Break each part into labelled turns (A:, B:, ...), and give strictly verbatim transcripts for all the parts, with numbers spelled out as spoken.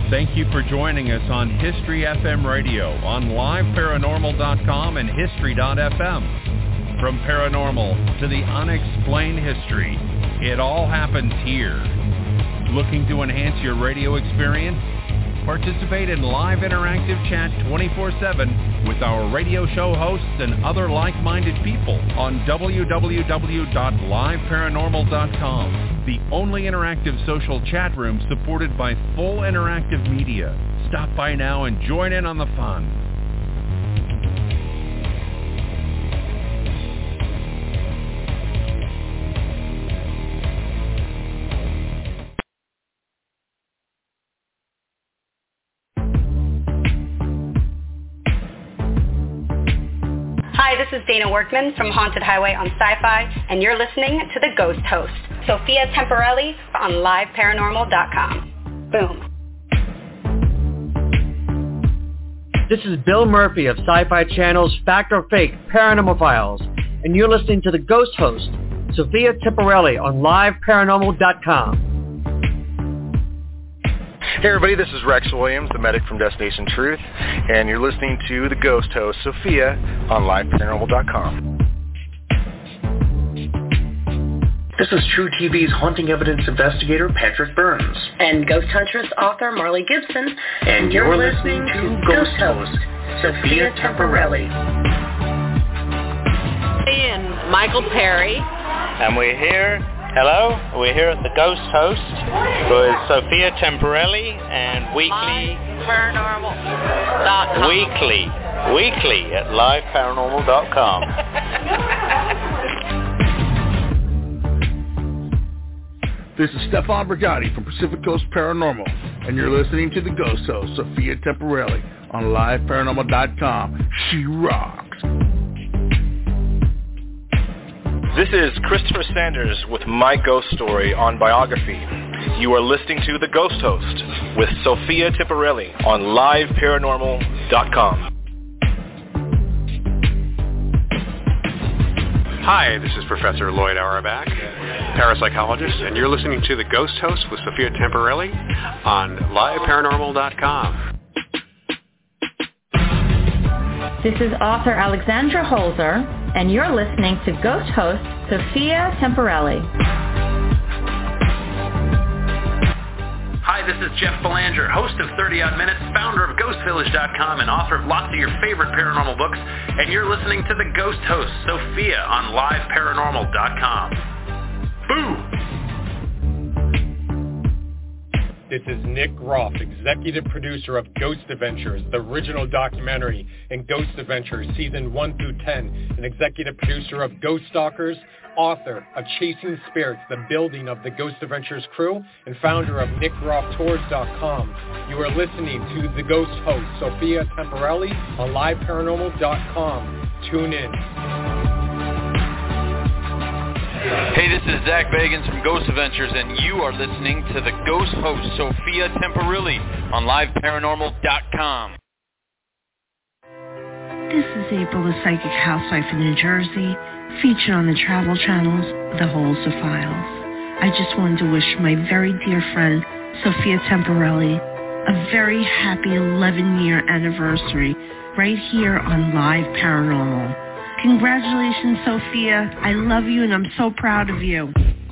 A: Thank you for joining us on History F M Radio on live paranormal dot com and history dot f m. From paranormal to the unexplained history, it all happens here. Looking to enhance your radio experience? Participate in live interactive chat twenty-four seven with our radio show hosts and other like-minded people on w w w dot live paranormal dot com, the only interactive social chat room supported by full interactive media. Stop by now and join in on the fun.
B: Hi, this is Dana Workman from Haunted Highway on Sci-Fi, and you're listening to The Ghost Host, Sophia Temporelli on live paranormal dot com. Boom.
C: This is Bill Murphy of Sci-Fi Channel's Fact or Fake Paranormal Files, and you're listening to The Ghost Host, Sophia Temporelli on live paranormal dot com.
D: Hey everybody, this is Rex Williams, the medic from Destination Truth, and you're listening to The Ghost Host, Sophia, on live paranormal dot com.
E: This is True T V's haunting evidence investigator, Patrick Burns.
F: And Ghost Huntress author, Marley Gibson.
E: And you're, you're listening, listening to Ghost Host, Sophia Temporelli.
G: And Michael Perry.
H: And we're here. Hello, we're here at the Ghost Host with Sophia Temporelli and weekly
G: paranormal dot com.
H: Weekly, weekly at live paranormal dot com.
I: This is Stefan Brigatti from Pacific Coast Paranormal, and you're listening to the Ghost Host, Sophia Temporelli, on live paranormal dot com. She rocks.
D: This is Christopher Sanders with My Ghost Story on Biography. You are listening to The Ghost Host with Sophia Temporelli on live paranormal dot com.
J: Hi, this is Professor Lloyd Auerbach, parapsychologist, and you're listening to The Ghost Host with Sophia Temporelli on live paranormal dot com.
K: This is author Alexandra Holzer, and you're listening to Ghost Host Sophia Temporelli.
E: Hi, this is Jeff Belanger, host of thirty odd minutes, founder of ghost village dot com, and author of lots of your favorite paranormal books, and you're listening to the Ghost Host, Sophia, on live paranormal dot com. Boo!
L: This is Nick Groff, executive producer of Ghost Adventures, the original documentary, and Ghost Adventures Season one through ten, and executive producer of Ghost Stalkers, author of Chasing Spirits, the building of the Ghost Adventures crew, and founder of nick groff tours dot com. You are listening to The Ghost Host, Sophia Temporelli, on live paranormal dot com. Tune in.
M: Hey, this is Zach Bagans from Ghost Adventures, and you are listening to the Ghost Host, Sophia Temporelli, on live paranormal dot com.
N: This is April, the psychic housewife in New Jersey, featured on the Travel Channel's The Holzer Files. I just wanted to wish my very dear friend, Sophia Temporelli, a very happy eleven-year anniversary right here on Live Paranormal. Congratulations, Sophia. I love you, and I'm so proud of you.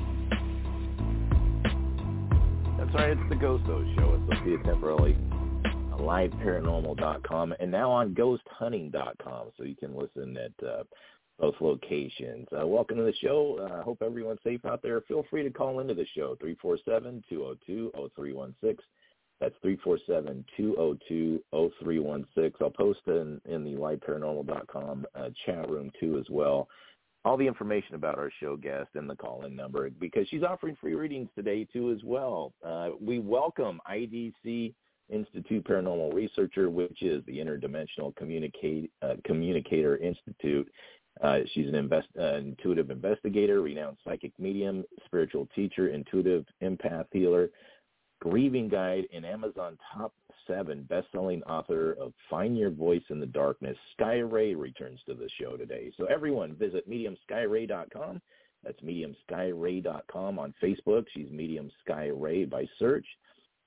O: That's right. It's the Ghost Host Show with Sophia Temporelli on live paranormal dot com and now on ghost hunting dot com, so you can listen at uh, both locations. Uh, welcome to the show. I uh, hope everyone's safe out there. Feel free to call into the show, three four seven, two oh two, oh three one six. That's three four seven, two oh two, oh three one six. I'll post in, in the live paranormal dot com uh, chat room, too, as well. All the information about our show guest and the call-in number, because she's offering free readings today, too, as well. Uh, we welcome I D C Institute Paranormal Researcher, which is the Interdimensional Communicate, uh, Communicator Institute. Uh, she's an invest, uh, intuitive investigator, renowned psychic medium, spiritual teacher, intuitive empath healer, grieving guide, and Amazon top seven best-selling author of Find Your Voice in the Darkness. Sky Ray returns to the show today. So everyone visit medium sky ray dot com. That's medium sky ray dot com on Facebook. She's Medium Sky Ray by search.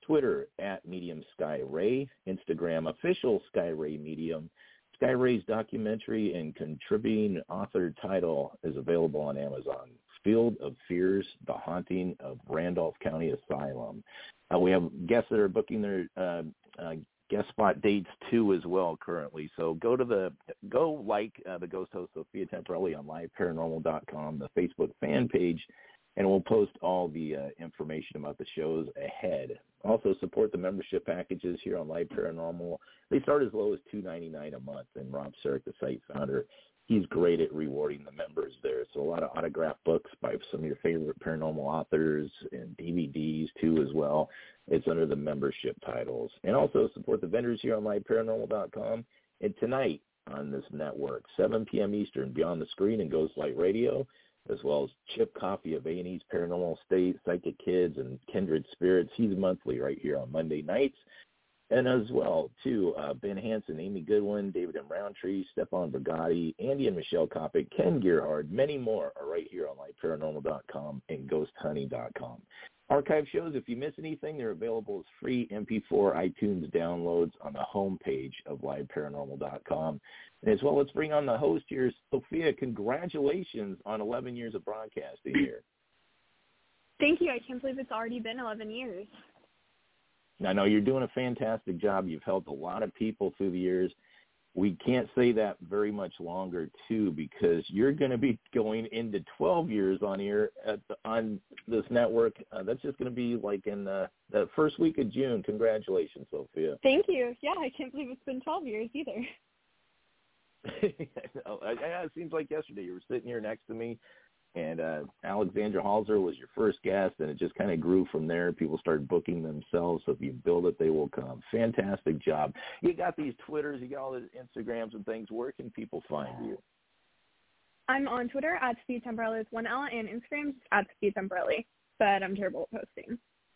O: Twitter at Medium Sky Ray, Instagram official Sky Ray Medium. Sky Ray's documentary and contributing author title is available on Amazon. Field of Fears, The Haunting of Randolph County Asylum. Uh, we have guests that are booking their uh, uh, guest spot dates too as well currently. So go to the go like uh, the ghost host Sophia Temporelli on live paranormal dot com, the Facebook fan page, and we'll post all the uh, information about the shows ahead. Also support the membership packages here on Live Paranormal. They start as low as two dollars and ninety-nine cents a month, and Rob Sarek, the site founder, he's great at rewarding the members there. So a lot of autographed books by some of your favorite paranormal authors and D V Ds too as well. It's under the membership titles. And also support the vendors here on live paranormal dot com. And tonight on this network, seven p.m. Eastern, Beyond the Screen and Ghostlight Radio, as well as Chip Coffey of A and E's Paranormal State, Psychic Kids, and Kindred Spirits. He's monthly right here on Monday nights. And as well, too, uh, Ben Hansen, Amy Goodwin, David M. Roundtree, Stefan Brigatti, Andy and Michelle Kopic, Ken Gerhard, many more are right here on live paranormal dot com and ghost hunting dot com. Archive shows, if you miss anything, they're available as free M P four iTunes downloads on the homepage of live paranormal dot com. And as well, let's bring on the host here, Sophia. Congratulations on eleven years of broadcasting here.
P: Thank you. I can't believe it's already been eleven years.
O: I know you're doing a fantastic job. You've helped a lot of people through the years. We can't say that very much longer, too, because you're going to be going into twelve years on here at the, on this network. Uh, that's just going to be like in uh, the first week of June. Congratulations, Sophia.
P: Thank you. Yeah, I can't believe it's been twelve years either.
O: Yeah, it seems like yesterday you were sitting here next to me, and uh, Alexandra Halser was your first guest, and it just kind of grew from there. People started booking themselves, so if you build it, they will come. Fantastic job. You got these Twitters, you got all the Instagrams and things. Where can people find you?
P: I'm on Twitter at Sophia Temporelli with one L, and Instagram at Sophia Temporelli, but I'm terrible at posting.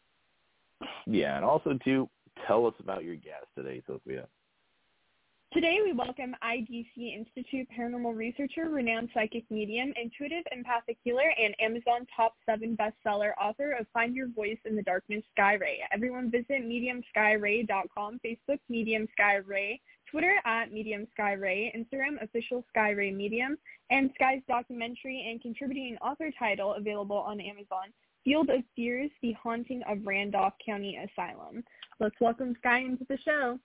O: Yeah, and also, too, tell us about your guest today, Sophia.
P: Today, we welcome I D C Institute paranormal researcher, renowned psychic medium, intuitive empathic healer, and Amazon top seven bestseller author of Find Your Voice in the Darkness, Sky Ray. Everyone visit medium sky ray dot com, Facebook, Medium Sky Ray, Twitter at Medium Sky Ray, Instagram, official Sky Ray Medium, and Sky's documentary and contributing author title available on Amazon, Field of Fears, The Haunting of Randolph County Asylum. Let's welcome Sky into the show.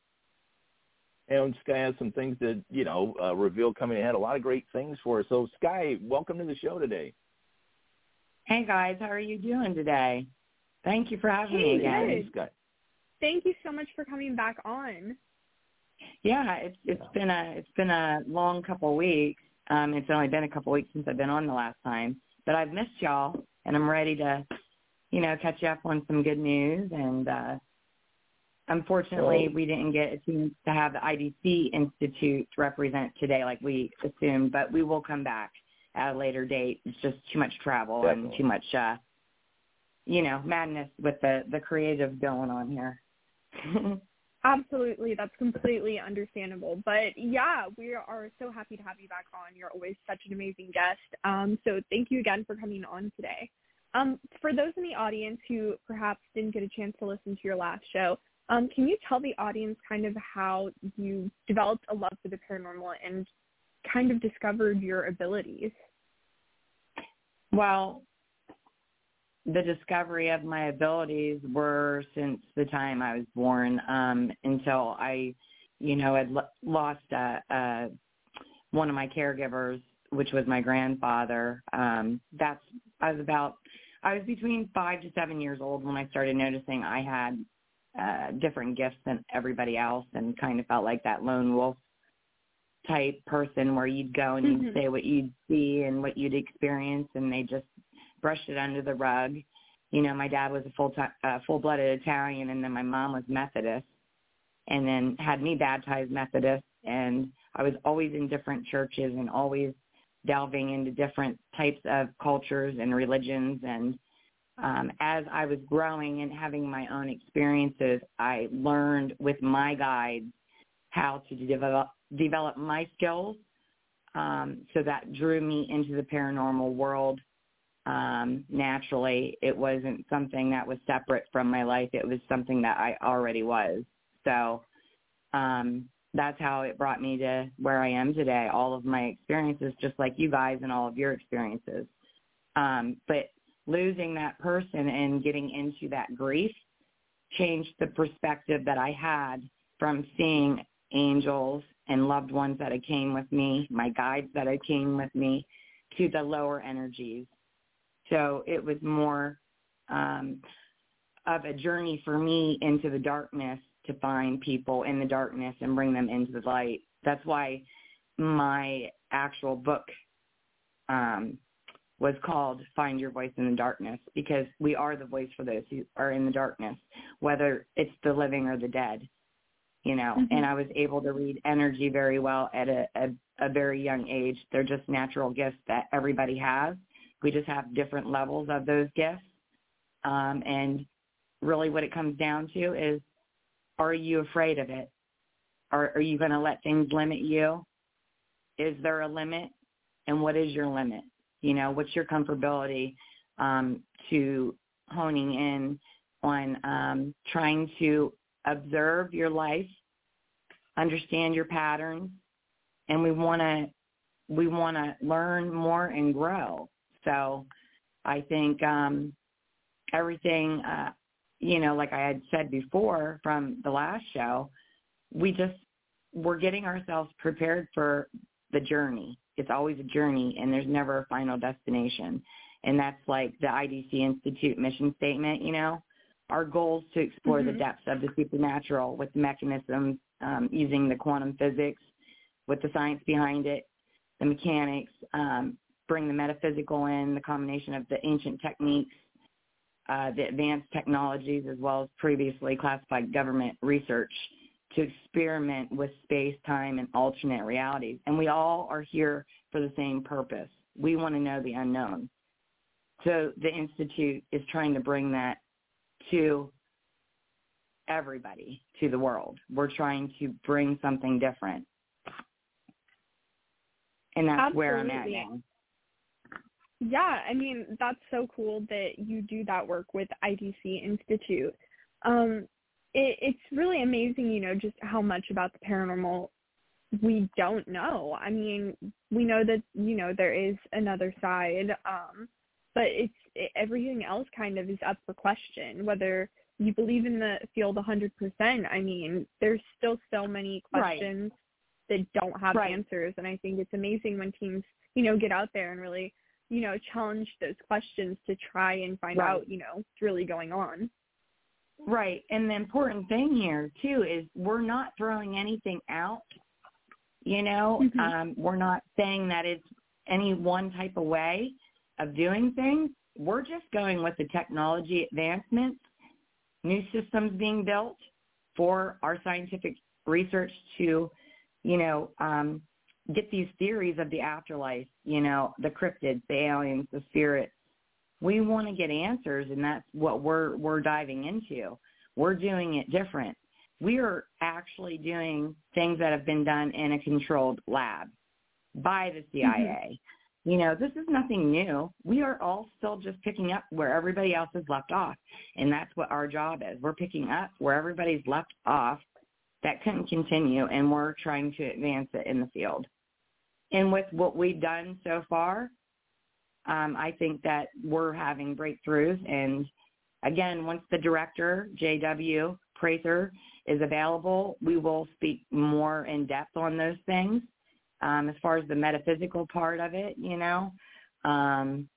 O: And Sky has some things to, you know, uh, reveal coming ahead. A lot of great things for us. So, Sky, welcome to the show today.
Q: Hey, guys. How are you doing today? Thank you for having
P: hey,
Q: me again.
P: Hey,
O: Sky.
P: Thank you so much for coming back on.
Q: Yeah, it's it's yeah. been a it's been a long couple of weeks. Um, it's only been a couple of weeks since I've been on the last time, but I've missed y'all, and I'm ready to, you know, catch you up on some good news. And uh, unfortunately, we didn't get a chance to have the I D C Institute represent today like we assumed, but we will come back at a later date. It's just too much travel Definitely. and too much, uh, you know, madness with the, the creative going on here.
P: Absolutely. That's completely understandable. But, yeah, we are so happy to have you back on. You're always such an amazing guest. Um, so thank you again for coming on today. Um, for those in the audience who perhaps didn't get a chance to listen to your last show, Um, can you tell the audience kind of how you developed a love for the paranormal and kind of discovered your abilities?
Q: Well, the discovery of my abilities were since the time I was born um, until I, you know, had l- lost uh, uh, one of my caregivers, which was my grandfather. Um, that's I was about I was between five to seven years old when I started noticing I had Uh, different gifts than everybody else, and kind of felt like that lone wolf type person where you'd go and you'd mm-hmm. say what you'd see and what you'd experience, and they just brushed it under the rug. You know, my dad was a full time, uh, full-blooded Italian, and then my mom was Methodist, and then had me baptized Methodist, and I was always in different churches and always delving into different types of cultures and religions. And Um, as I was growing and having my own experiences, I learned with my guides how to develop develop my skills. Um, so that drew me into the paranormal world. um, naturally. It wasn't something that was separate from my life. It was something that I already was. So um, that's how it brought me to where I am today, all of my experiences, just like you guys and all of your experiences. Um, but losing that person and getting into that grief changed the perspective that I had from seeing angels and loved ones that had came with me, my guides that had came with me, to the lower energies. So it was more um, of a journey for me into the darkness to find people in the darkness and bring them into the light. That's why my actual book um, was called Find Your Voice in the Darkness, because we are the voice for those who are in the darkness, whether it's the living or the dead, you know. Mm-hmm. And I was able to read energy very well at a, a, a very young age. They're just natural gifts that everybody has. We just have different levels of those gifts. Um, and really what it comes down to is, are you afraid of it? Or are you going to let things limit you? Is there a limit? And what is your limit? You know, what's your comfortability um, to honing in on um, trying to observe your life, understand your patterns, and we want to we want to learn more and grow. So I think um, everything, uh, you know, like I had said before from the last show, we just, we're getting ourselves prepared for the journey. It's always a journey, and there's never a final destination. And that's like the I D C Institute mission statement, you know. Our goal is to explore mm-hmm. the depths of the supernatural with the mechanisms, um, using the quantum physics, with the science behind it, the mechanics, um, bring the metaphysical in, the combination of the ancient techniques, uh, the advanced technologies, as well as previously classified government research, to experiment with space, time, and alternate realities. And we all are here for the same purpose. We want to know the unknown. So the Institute is trying to bring that to everybody, to the world. We're trying to bring something different. And that's
P: Absolutely.
Q: Where I'm at now.
P: Yeah, I mean, that's so cool that you do that work with I D C Institute. Um, it, it's really amazing, you know, just how much about the paranormal we don't know. I mean, we know that, you know, there is another side, um, but it's it, everything else kind of is up for question. Whether you believe in the field one hundred percent, I mean, there's still so many questions right. that don't have right. answers, and I think it's amazing when teams, you know, get out there and really, you know, challenge those questions to try and find right. out, you know, what's really going on.
Q: Right. And the important thing here, too, is we're not throwing anything out, you know. Mm-hmm. Um, we're not saying that it's any one type of way of doing things. We're just going with the technology advancements, new systems being built for our scientific research to, you know, um, get these theories of the afterlife, you know, the cryptids, the aliens, the spirits. We want to get answers, and that's what we're we're diving into. We're doing it different. We are actually doing things that have been done in a controlled lab by the C I A. Mm-hmm. You know, this is nothing new. We are all still just picking up where everybody else has left off, and that's what our job is. We're picking up where everybody's left off that couldn't continue, and we're trying to advance it in the field. And with what we've done so far, um, I think that we're having breakthroughs. And again, once the director, J W Prather, is available, we will speak more in depth on those things. Um, as far as the metaphysical part of it, you know, um,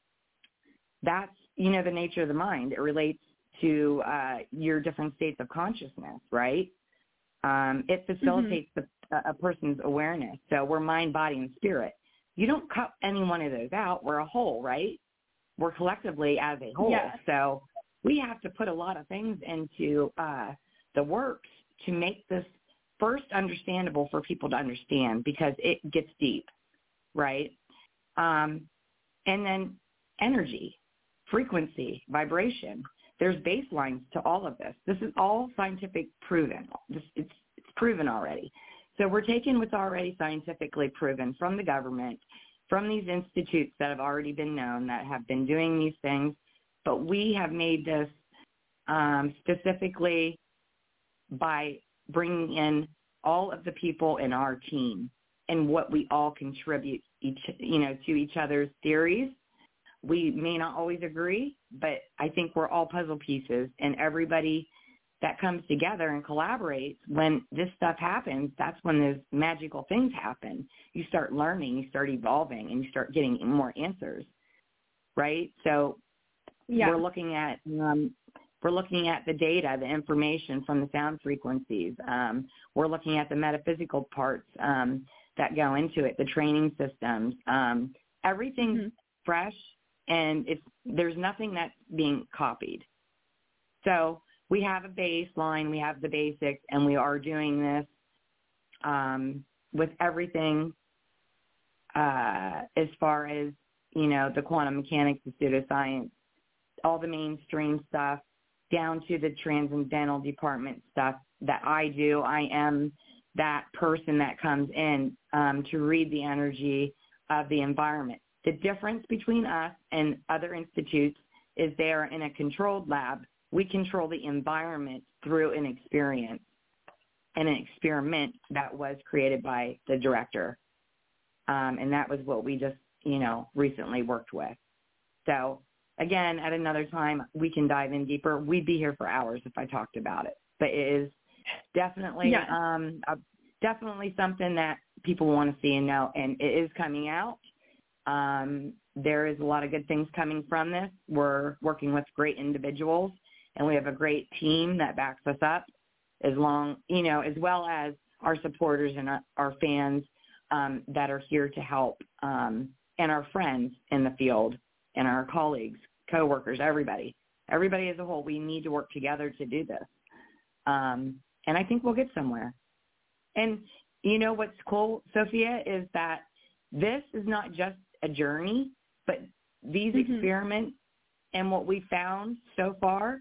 Q: that's, you know, the nature of the mind. It relates to uh, your different states of consciousness, right? Um, it facilitates mm-hmm. the, a person's awareness. So we're mind, body, and spirit. You don't cut any one of those out. We're a whole, right? We're collectively as a whole. Yeah. So we have to put a lot of things into uh, the works to make this first understandable for people to understand, because it gets deep, right? Um, and then energy, frequency, vibration. There's baselines to all of this. This is all scientific proven. This, it's, it's proven already. So we're taking what's already scientifically proven from the government from these institutes that have already been known, that have been doing these things, but we have made this um, specifically by bringing in all of the people in our team and what we all contribute each, you know, to each other's theories. We may not always agree, but I think we're all puzzle pieces, and everybody that comes together and collaborates, when this stuff happens, that's when those magical things happen. You start learning, you start evolving, and you start getting more answers, right? So yeah. we're looking at um, we're looking at the data, the information from the sound frequencies. Um, we're looking at the metaphysical parts um, that go into it, the training systems. Um, everything's mm-hmm. fresh, and it's there's nothing that's being copied. So we have a baseline, we have the basics, and we are doing this um, with everything uh, as far as, you know, the quantum mechanics, the pseudoscience, all the mainstream stuff, down to the transcendental department stuff that I do. I am that person that comes in um, to read the energy of the environment. The difference between us and other institutes is they are in a controlled lab. We control the environment through an experience and an experiment that was created by the director. Um, and that was what we just, you know, recently worked with. So, again, at another time, we can dive in deeper. We'd be here for hours if I talked about it. But it is definitely yeah. um, a, definitely something that people want to see and know, and it is coming out. Um, there is a lot of good things coming from this. We're working with great individuals, and we have a great team that backs us up, as long, you know, as well as our supporters and our, our fans um, that are here to help, um, and our friends in the field, and our colleagues, coworkers, everybody, everybody as a whole. We need to work together to do this, um, and I think we'll get somewhere. And you know what's cool, Sophia, is that this is not just a journey, but these mm-hmm. experiments and what we found so far.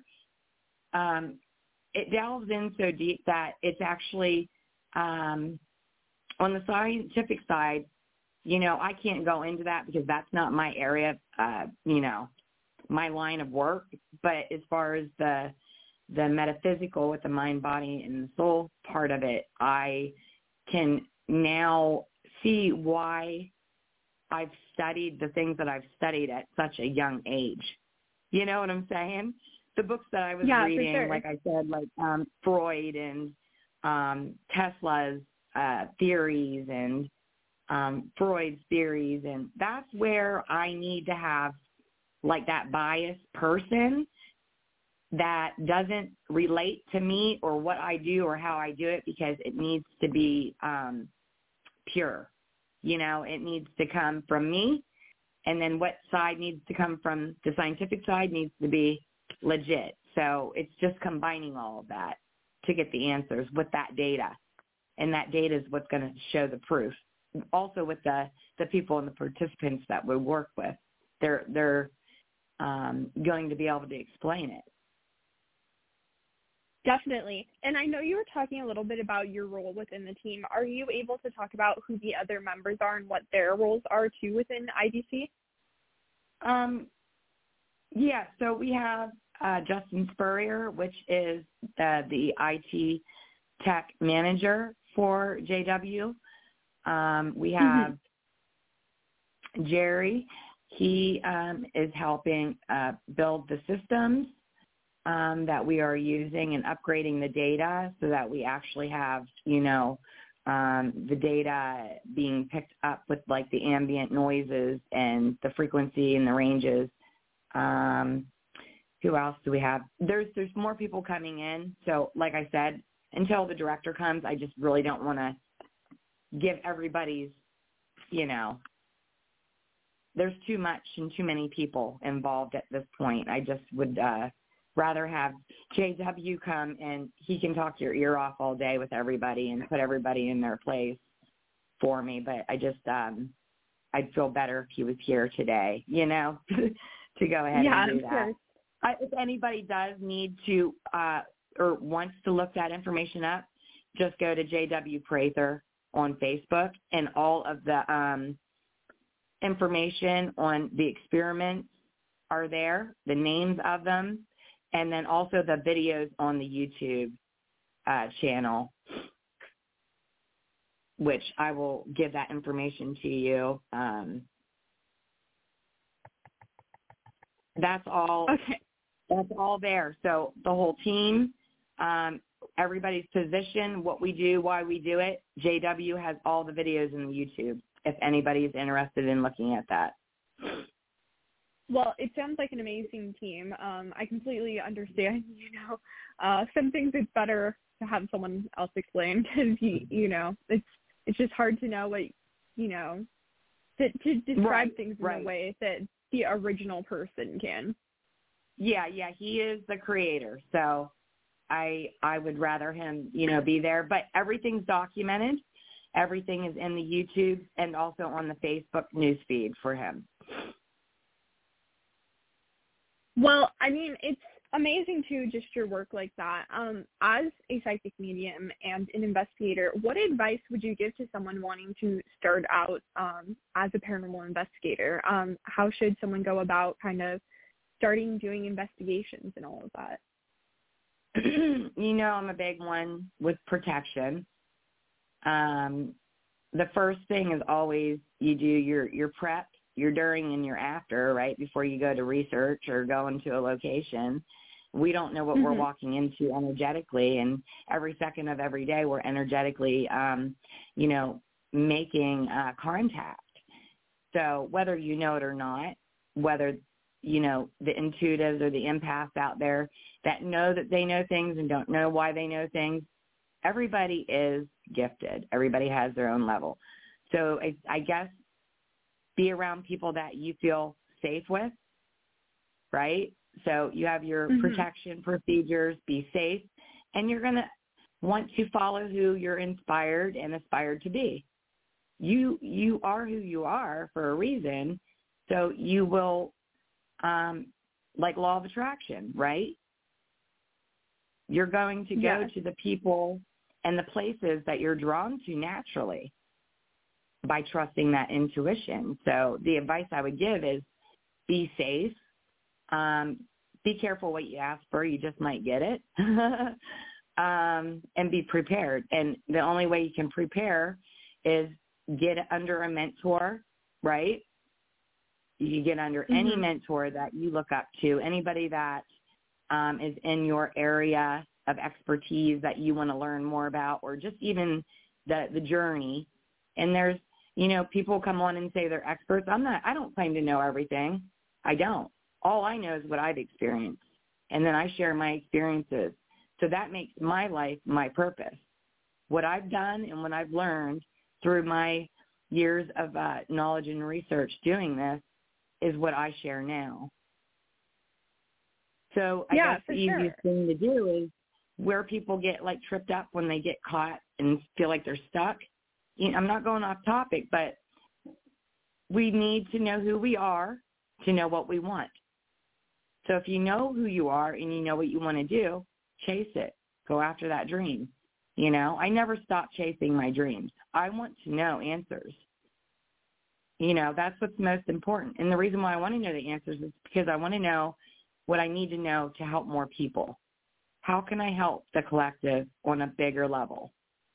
Q: Um, it delves in so deep that it's actually um, on the scientific side. You know, I can't go into that because that's not my area, uh, you know, my line of work. But as far as the the metaphysical with the mind, body, and the soul part of it, I can now see why I've studied the things that I've studied at such a young age. You know what I'm saying? The books that I was
P: yeah,
Q: reading,
P: for sure.
Q: like I said, like um, Freud and um, Tesla's uh, theories and um, Freud's theories, and that's where I need to have like that biased person that doesn't relate to me or what I do or how I do it, because it needs to be um, pure. You know, it needs to come from me, and then what side needs to come from the scientific side needs to be legit. So it's just combining all of that to get the answers with that data, and that data is what's going to show the proof. Also with the, the people and the participants that we work with, they're they're um, going to be able to explain it.
P: Definitely. And I know you were talking a little bit about your role within the team. Are you able to talk about who the other members are and what their roles are too within I D C?
Q: Um, yeah, so we have uh, Justin Spurrier, which is uh, the I T tech manager for J W. Um, we have mm-hmm. Jerry. He um, is helping uh, build the systems um, that we are using and upgrading the data so that we actually have, you know, um, the data being picked up with like the ambient noises and the frequency and the ranges. Um, who else do we have? There's there's more people coming in. So like I said, until the director comes, I just really don't want to give everybody's, you know, there's too much and too many people involved at this point. I just would uh, rather have J W come and he can talk your ear off all day with everybody and put everybody in their place for me. But I just, um, I'd feel better if he was here today, you know, to go ahead
P: yeah,
Q: and do
P: of
Q: that.
P: course.
Q: I, if anybody does need to uh, or wants to look that information up, just go to J W Prather on Facebook, and all of the um, information on the experiments are there, the names of them, and then also the videos on the YouTube uh, channel, which I will give that information to you. Um, that's all.
P: Okay.
Q: That's all there. So the whole team, um, everybody's position, what we do, why we do it. J W has all the videos in the YouTube if anybody's interested in looking at that.
P: Well, it sounds like an amazing team. Um, I completely understand, you know, uh, some things it's better to have someone else explain because, you, you know, it's it's just hard to know what, you know, to, to describe
Q: right,
P: things in
Q: right.
P: a way that the original person can.
Q: Yeah, yeah, he is the creator, so I I would rather him, you know, be there. But everything's documented. Everything is in the YouTube and also on the Facebook newsfeed for him.
P: Well, I mean, it's amazing to just your work like that. Um, as a psychic medium and an investigator, what advice would you give to someone wanting to start out um, as a paranormal investigator? Um, how should someone go about kind of starting doing investigations and all of that?
Q: You know, I'm a big one with protection. Um, the first thing is always you do your, your prep, your during and your after, right, before you go to research or go into a location. We don't know what mm-hmm. we're walking into energetically, and every second of every day we're energetically, um, you know, making uh, contact. So whether you know it or not, whether you know, the intuitives or the empaths out there that know that they know things and don't know why they know things. Everybody is gifted. Everybody has their own level. So I, I guess be around people that you feel safe with, right? So you have your mm-hmm. protection procedures, be safe, and you're going to want to follow who you're inspired and aspired to be. You you are who you are for a reason, so you will Um, like law of attraction, right? You're going to go
P: yes.
Q: to the people and the places that you're drawn to naturally by trusting that intuition. So the advice I would give is be safe. Um, be careful what you ask for. You just might get it. um, and be prepared. And the only way you can prepare is get under a mentor, right? You get under mm-hmm. any mentor that you look up to, anybody that um, is in your area of expertise that you want to learn more about, or just even the the journey. And there's, you know, people come on and say they're experts. I'm not, I don't claim to know everything. I don't. All I know is what I've experienced. And then I share my experiences. So that makes my life my purpose. What I've done and what I've learned through my years of uh, knowledge and research doing this is what I share now. So I
P: yeah,
Q: guess the easiest
P: sure.
Q: thing to do is where people get like tripped up when they get caught and feel like they're stuck. You know, I'm not going off topic, but we need to know who we are to know what we want. So if you know who you are and you know what you want to do, chase it. Go after that dream. You know, I never stop chasing my dreams. I want to know answers. You know, that's what's most important. And the reason why I want to know the answers is because I want to know what I need to know to help more people. How can I help the collective on a bigger level?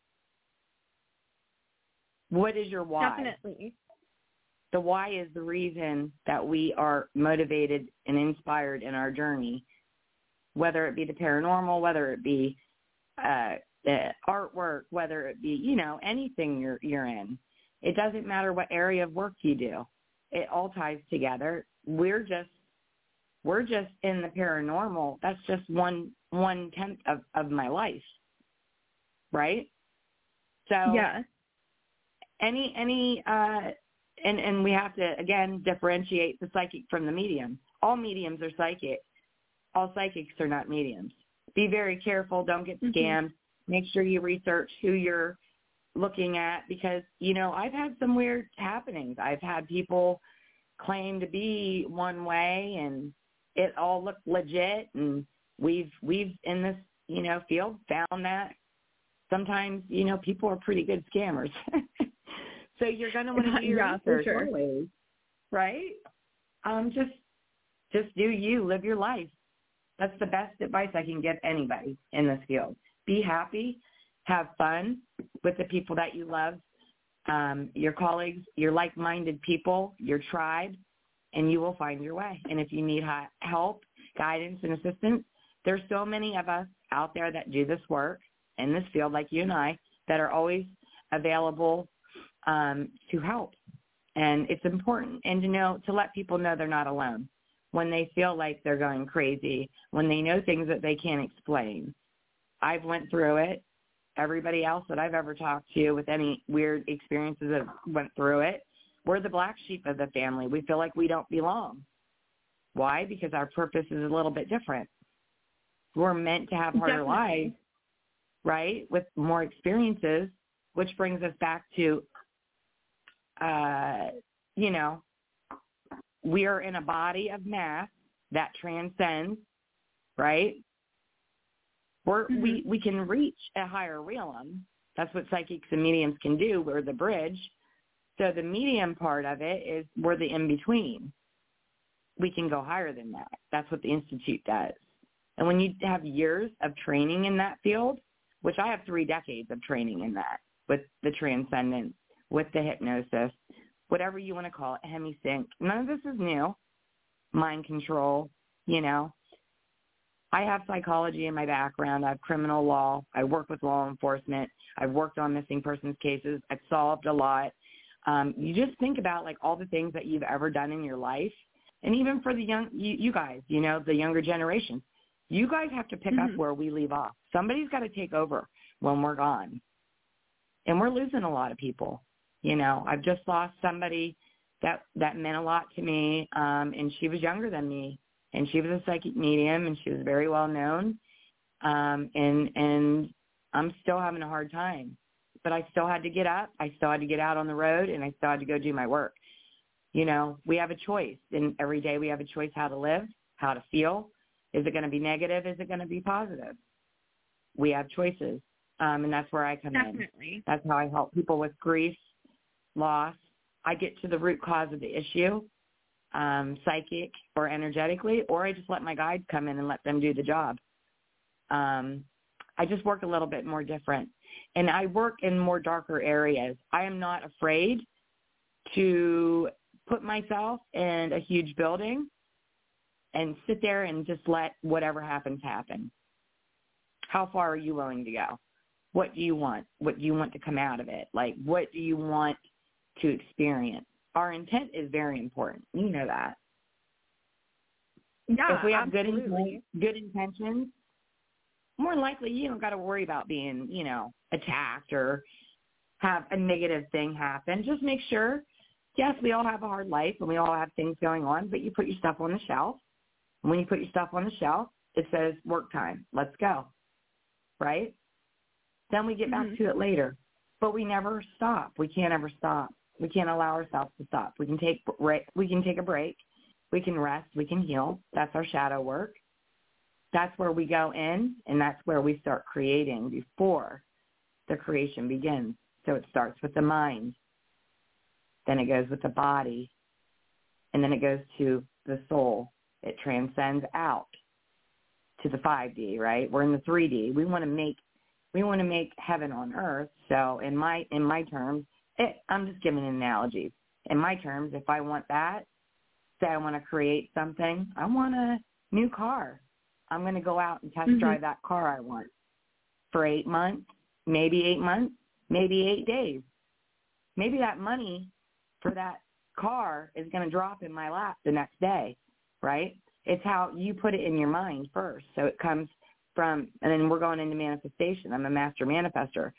Q: What is your why?
P: Definitely.
Q: The why is the reason that we are motivated and inspired in our journey, whether it be the paranormal, whether it be uh, the artwork, whether it be, you know, anything you're you're in. It doesn't matter what area of work you do. It all ties together. We're just we're just in the paranormal. That's just one one tenth of, of my life. Right? So
P: yeah.
Q: any any uh and, and we have to again differentiate the psychic from the medium. All mediums are psychic. All psychics are not mediums. Be very careful, don't get scammed. Mm-hmm. Make sure you research who you're looking at, because, you know, I've had some weird happenings. I've had people claim to be one way and it all looked legit, and we've we've in this, you know, field found that sometimes, you know, people are pretty good scammers. So you're going to want to do your
P: yeah,
Q: research
P: for sure.
Q: always. right? Um, just just do you, live your life. That's the best advice I can give anybody in this field. Be happy, have fun with the people that you love, um, your colleagues, your like-minded people, your tribe, and you will find your way. And if you need help, guidance, and assistance, there's so many of us out there that do this work in this field, like you and I, that are always available um, to help. And it's important, and to know, to let people know they're not alone when they feel like they're going crazy, when they know things that they can't explain. I've went through it. Everybody else that I've ever talked to with any weird experiences have went through it. We're the black sheep of the family. We feel like we don't belong. Why? Because our purpose is a little bit different. We're meant to have harder
P: Definitely.
Q: lives, right, with more experiences, which brings us back to, uh, you know, we are in a body of mass that transcends, right? We're, mm-hmm. we, we can reach a higher realm. That's what psychics and mediums can do. We're the bridge. So the medium part of it is we're the in-between. We can go higher than that. That's what the Institute does. And when you have years of training in that field, which I have three decades of training in that, with the transcendence, with the hypnosis, whatever you want to call it, hemisync. None of this is new. Mind control, you know. I have psychology in my background. I have criminal law. I work with law enforcement. I've worked on missing persons cases. I've solved a lot. Um, you just think about, like, all the things that you've ever done in your life. And even for the young, you, you guys, you know, the younger generation, you guys have to pick mm-hmm. up where we leave off. Somebody's got to take over when we're gone. And we're losing a lot of people. You know, I've just lost somebody that, that meant a lot to me, um, and she was younger than me, and she was a psychic medium, and she was very well known, um, and and I'm still having a hard time. But I still had to get up. I still had to get out on the road, and I still had to go do my work. You know, we have a choice, and every day we have a choice how to live, how to feel. Is it going to be negative? Is it going to be positive? We have choices, um, and that's where I come
P: Definitely.
Q: in. That's how I help people with grief, loss. I get to the root cause of the issue, um, psychic or energetically, or I just let my guides come in and let them do the job. Um, I just work a little bit more different, and I work in more darker areas. I am not afraid to put myself in a huge building and sit there and just let whatever happens happen. How far are you willing to go? What do you want? What do you want to come out of it? Like, what do you want to experience? Our intent is very important. You know that.
P: Yeah,
Q: if we have good,
P: absolutely.
Q: inten- good intentions, more likely you don't got to worry about being, you know, attacked or have a negative thing happen. Just make sure, yes, we all have a hard life and we all have things going on, but you put your stuff on the shelf. And when you put your stuff on the shelf, it says work time. Let's go. Right? Then we get
P: mm-hmm.
Q: back to it later. But we never stop. We can't ever stop. We can't allow ourselves to stop. We can take we can take a break. We can rest. We can heal. That's our shadow work. That's where we go in, and that's where we start creating before the creation begins. So it starts with the mind. Then it goes with the body. And then it goes to the soul. It transcends out to the five D, right? We're in the three D. We want to make we want to make heaven on earth. So in my in my terms, it, I'm just giving analogies. In my terms, if I want that, say I want to create something, I want a new car. I'm going to go out and test mm-hmm. drive that car I want for eight months, maybe eight months, maybe eight days. Maybe that money for that car is going to drop in my lap the next day, right? It's how you put it in your mind first. So it comes from, and then we're going into manifestation. I'm a master manifester.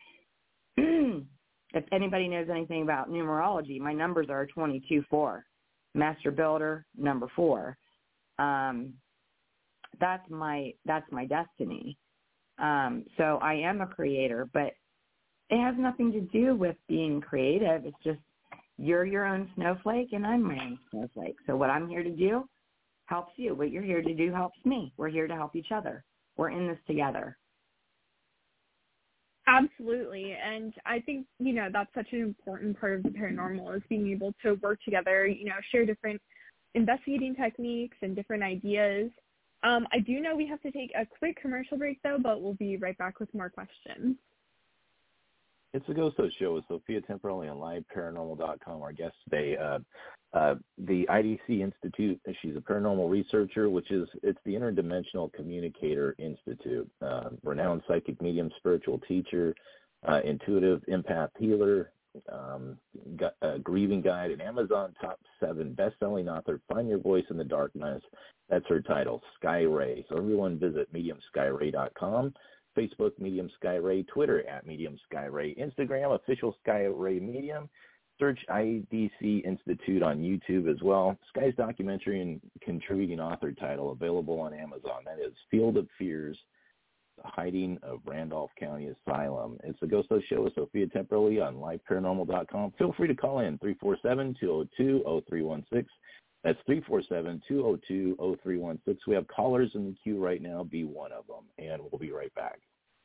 Q: If anybody knows anything about numerology, my numbers are twenty-two four. Master builder, number four. Um, that's my that's my destiny. Um, so I am a creator, but it has nothing to do with being creative. It's just you're your own snowflake and I'm my own snowflake. So what I'm here to do helps you. What you're here to do helps me. We're here to help each other. We're in this together.
P: Absolutely. And I think, you know, that's such an important part of the paranormal is being able to work together, you know, share different investigating techniques and different ideas. Um, I do know we have to take a quick commercial break, though, but we'll be right back with more questions.
O: It's the Ghost Host Show with Sophia Temperelli on live paranormal dot com. Our guest today, uh, uh, the I D C Institute. She's a paranormal researcher, which is it's the Interdimensional Communicator Institute. Uh, renowned psychic medium, spiritual teacher, uh, intuitive empath healer, um, gu- uh, grieving guide, an Amazon top seven best-selling author. Find Your Voice in the Darkness. That's her title, Sky Ray. So everyone visit medium sky ray dot com. Facebook, Medium Sky Ray, Twitter at Medium Sky Ray, Instagram, Official Sky Ray Medium. Search I D C Institute on YouTube as well. Sky's documentary and contributing author title available on Amazon. That is Field of Fears, The Hiding of Randolph County Asylum. It's the Ghost Host Show with Sophia Temperelli on live paranormal dot com. Feel free to call in three four seven, two oh two, oh three one six. That's three four seven, two oh two, oh three one six. We have callers in the queue right now. Be one of them, and we'll be right back.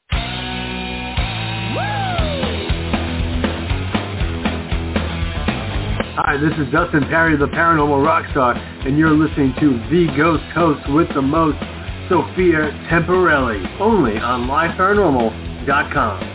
R: Hi, this is Dustin Perry, the Paranormal Rockstar, and you're listening to The Ghost Host with the most, Sophia Temperelli, only on live paranormal dot com.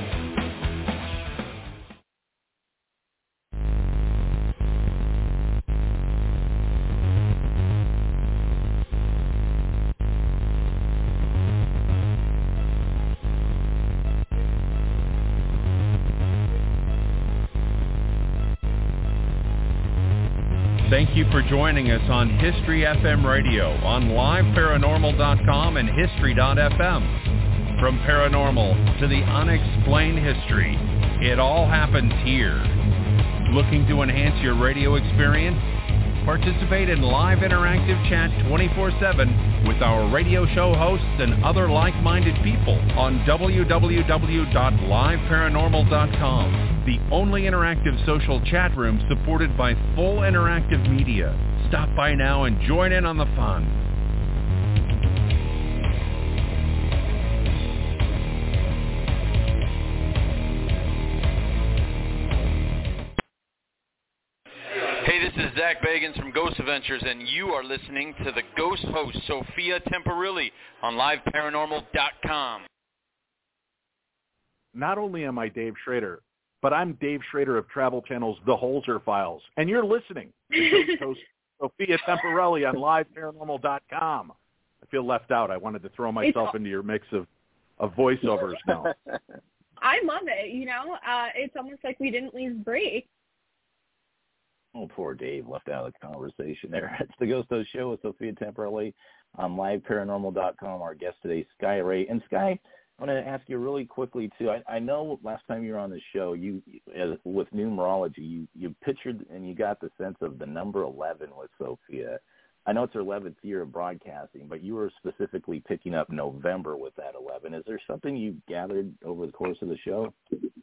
A: Thank you for joining us on History F M Radio on live paranormal dot com and history dot f m. From paranormal to the unexplained history, it all happens here. Looking to enhance your radio experience? Participate in live interactive chat twenty-four seven with our radio show hosts and other like-minded people on w w w dot live paranormal dot com, the only interactive social chat room supported by full interactive media. Stop by now and join in on the fun.
M: Hey, this is Zach Bagans from Ghost Adventures, and you are listening to the Ghost Host, Sophia Temperelli, on live paranormal dot com.
S: Not only am I Dave Schrader, but I'm Dave Schrader of Travel Channel's The Holzer Files, and you're listening to Ghost Host, Sophia Temperelli on live paranormal dot com. I feel left out. I wanted to throw myself into your mix of, of voiceovers now.
P: I love it. You know, uh, it's almost like we didn't leave break.
O: Oh, poor Dave left out of the conversation there. It's the Ghost Host Show with Sophia Temperelli on live paranormal dot com. Our guest today, Sky Ray. And Sky, I want to ask you really quickly, too. I, I know last time you were on the show, you as, with numerology, you, you pictured and you got the sense of the number eleven with Sophia. I know it's her eleventh year of broadcasting, but you were specifically picking up November with that eleven. Is there something you gathered over the course of the show?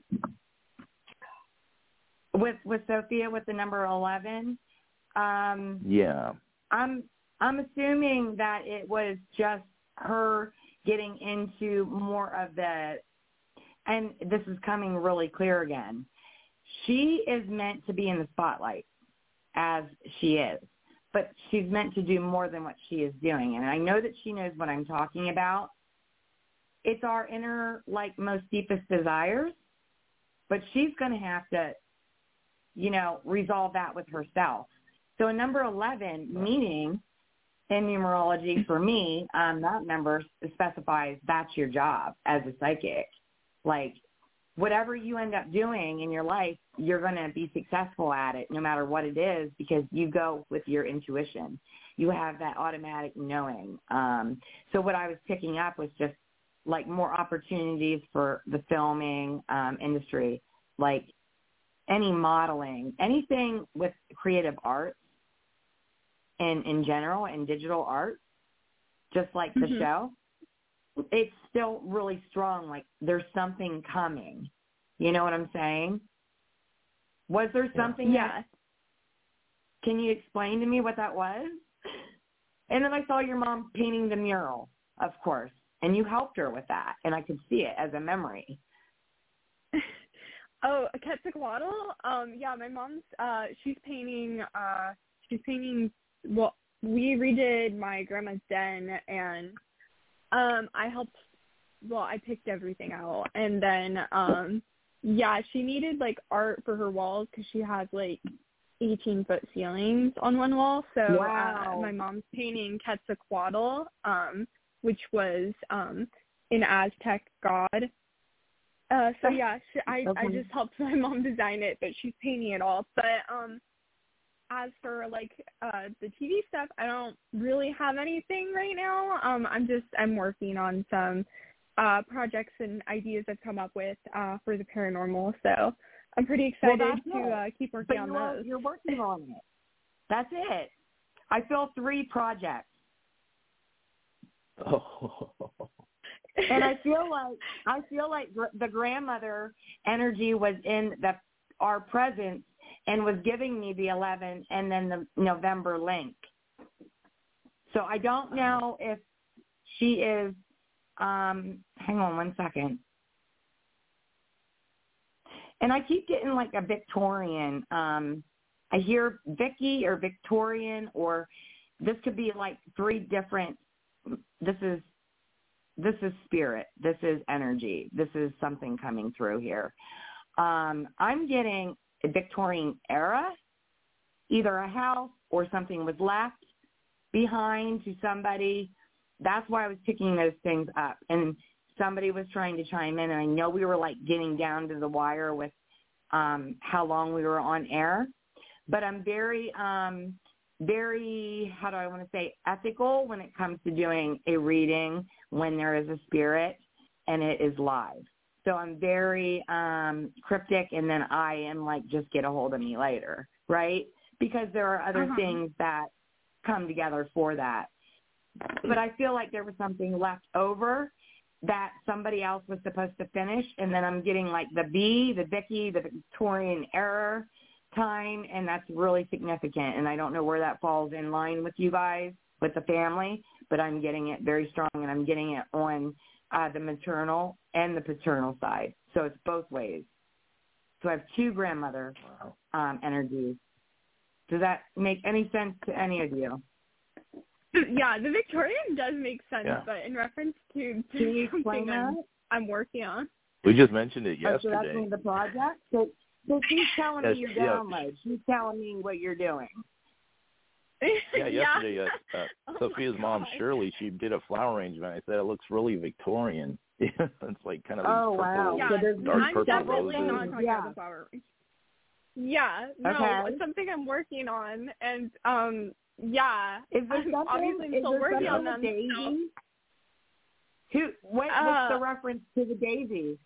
Q: With with Sophia with the number eleven, um,
O: yeah,
Q: I'm I'm assuming that it was just her getting into more of the, and this is coming really clear again. She is meant to be in the spotlight, as she is, but she's meant to do more than what she is doing, and I know that she knows what I'm talking about. It's our inner, like, most deepest desires, but she's going to have to, you know, resolve that with herself. So a number eleven, meaning in numerology for me, um, that number specifies that's your job as a psychic. Like, whatever you end up doing in your life, you're going to be successful at it no matter what it is because you go with your intuition. You have that automatic knowing. Um, so what I was picking up was just, like, more opportunities for the filming um, industry, like, any modeling, anything with creative arts and in general and digital art, just like the
P: mm-hmm.
Q: show, it's still really strong. Like there's something coming. You know what I'm saying? Was there something?
P: Yeah.
Q: That, can you explain to me what that was? And then I saw your mom painting the mural, of course, and you helped her with that, and I could see it as a memory.
P: Oh, Quetzalcoatl? Um, yeah, my mom's, uh, she's painting, uh, she's painting, well, we redid my grandma's den, and, um, I helped, well, I picked everything out, and then, um, yeah, she needed, like, art for her walls, because she has, like, eighteen-foot ceilings on one wall, so,
Q: wow.
P: uh, my mom's painting Quetzalcoatl, um, which was, um, an Aztec god. Uh, so yeah, she, I okay. I just helped my mom design it, but she's painting it all. But um, as for like uh the T V stuff, I don't really have anything right now. Um, I'm just I'm working on some uh projects and ideas I've come up with uh for the paranormal. So I'm pretty excited well, to uh, keep working
Q: but
P: on
Q: you're,
P: those.
Q: You're working on it. That's it. I feel three projects.
O: Oh.
Q: And I feel like I feel like the grandmother energy was in the our presence and was giving me the eleven and then the November link. So I don't know if she is. Um, hang on one second. And I keep getting like a Victorian. Um, I hear Vicky or Victorian, or this could be like three different. This is. This is spirit. This is energy. This is something coming through here. Um, I'm getting a Victorian era, either a house or something was left behind to somebody. That's why I was picking those things up. And somebody was trying to chime in, and I know we were like getting down to the wire with um, how long we were on air. But I'm very, um, very, how do I want to say, ethical when it comes to doing a reading when there is a spirit and it is live. So I'm very um, cryptic, and then I am like, just get a hold of me later, right? Because there are other uh-huh. things that come together for that. But I feel like there was something left over that somebody else was supposed to finish, and then I'm getting like the V, the Vicky, the Victorian era time, and that's really significant. And I don't know where that falls in line with you guys, with the family, but I'm getting it very strong, and I'm getting it on uh, the maternal and the paternal side. So it's both ways. So I have two grandmother um, energies. Does that make any sense to any of you?
P: Yeah, the Victorian does make sense, yeah. But in reference to, to something I'm, I'm working on.
O: We just mentioned it yesterday.
Q: Oh, so that's in the project? So, so she's telling
O: yes,
Q: me your
O: yeah.
Q: download. She's telling me what you're doing.
O: Yeah, yesterday,
P: yeah.
O: Uh, uh,
P: oh
O: Sophia's mom, Shirley, she did a flower arrangement. I said, it looks really Victorian. It's like kind of
Q: oh,
O: these
Q: wow.
O: purple,
P: yeah,
O: dark
P: I'm
O: purple
P: definitely
O: roses.
P: not talking
Q: yeah.
P: about the flower. Yeah, no,
Q: okay.
P: it's something I'm working on, and um, yeah,
Q: is there
P: I'm,
Q: something,
P: obviously I'm
Q: is
P: still
Q: there
P: working on
Q: something
P: them.
Q: Daisy?
P: So.
Q: Who? What,
P: uh,
Q: what's the reference to the daisy?